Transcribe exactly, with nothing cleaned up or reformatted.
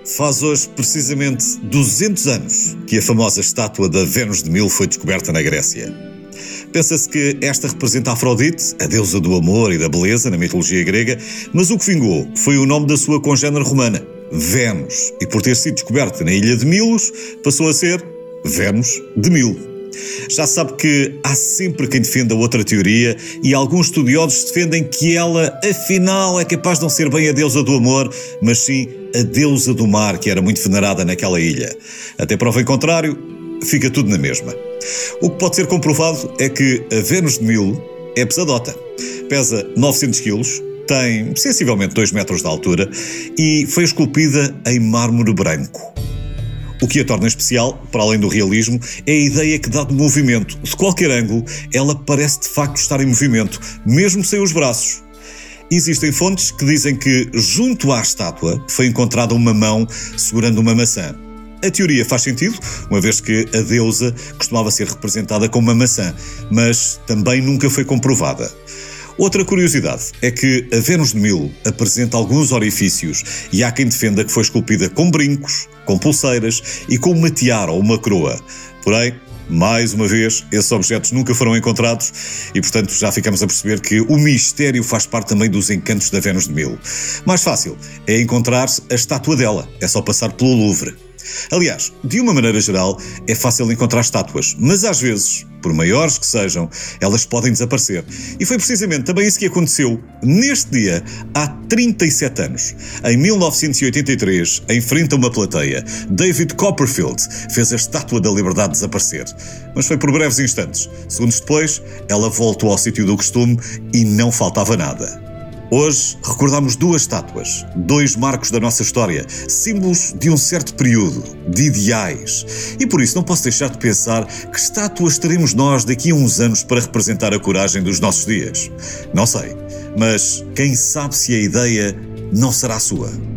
Faz hoje precisamente duzentos anos que a famosa estátua da Vênus de Milo foi descoberta na Grécia. Pensa-se que esta representa Afrodite, a deusa do amor e da beleza na mitologia grega, mas o que vingou foi o nome da sua congénere romana, Vênus, e por ter sido descoberta na ilha de Milos, passou a ser Vênus de Milo. Já se sabe que há sempre quem defenda outra teoria e alguns estudiosos defendem que ela, afinal, é capaz de não ser bem a deusa do amor, mas sim a deusa do mar, que era muito venerada naquela ilha. Até prova em contrário, fica tudo na mesma. O que pode ser comprovado é que a Vênus de Milo é pesadota. Pesa novecentos quilos, tem sensivelmente dois metros de altura e foi esculpida em mármore branco. O que a torna especial, para além do realismo, é a ideia que dá de movimento. De qualquer ângulo, ela parece de facto estar em movimento, mesmo sem os braços. Existem fontes que dizem que, junto à estátua, foi encontrada uma mão segurando uma maçã. A teoria faz sentido, uma vez que a deusa costumava ser representada com uma maçã, mas também nunca foi comprovada. Outra curiosidade é que a Vênus de Milo apresenta alguns orifícios e há quem defenda que foi esculpida com brincos, com pulseiras e com uma tiara ou uma coroa. Porém, mais uma vez, esses objetos nunca foram encontrados e, portanto, já ficamos a perceber que o mistério faz parte também dos encantos da Vênus de Milo. Mais fácil é encontrar a estátua dela, é só passar pelo Louvre. Aliás, de uma maneira geral, é fácil encontrar estátuas, mas às vezes, por maiores que sejam, elas podem desaparecer. E foi precisamente também isso que aconteceu neste dia, há trinta e sete anos. Em mil novecentos e oitenta e três, em frente a uma plateia, David Copperfield fez a Estátua da Liberdade desaparecer. Mas foi por breves instantes. Segundos depois, ela voltou ao sítio do costume e não faltava nada. Hoje recordamos duas estátuas, dois marcos da nossa história, símbolos de um certo período, de ideais. E por isso não posso deixar de pensar que estátuas teremos nós daqui a uns anos para representar a coragem dos nossos dias. Não sei, mas quem sabe se a ideia não será sua.